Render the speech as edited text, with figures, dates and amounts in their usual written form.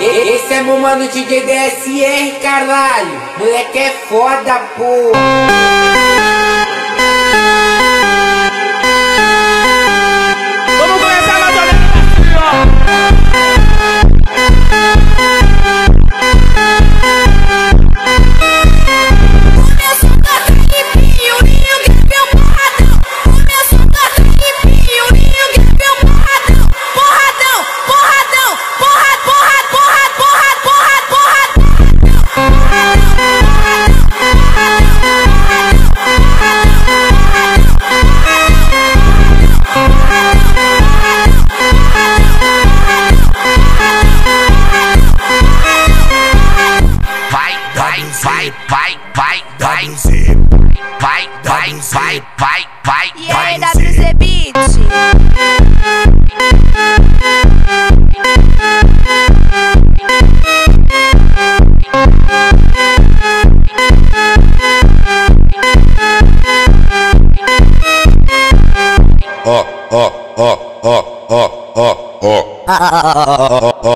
Esse é meu mano DJ DSR, caralho. Moleque é foda, pô. Vamos começar a batalha. Vai. E aí, WZ Beat? Ó.